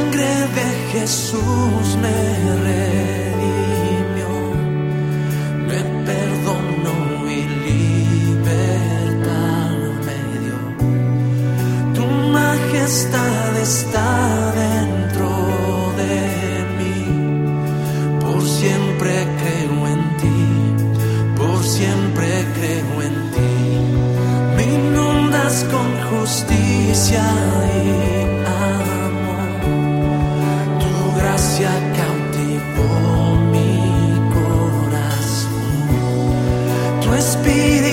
sangre de Jesús me redimió, me perdonó y libertad me dio. Tu majestad está dentro de mí, por siempre creo en ti, por siempre creo en ti. Me inundas con justicia y amor, tu gracia cautivó mi corazón, tu espíritu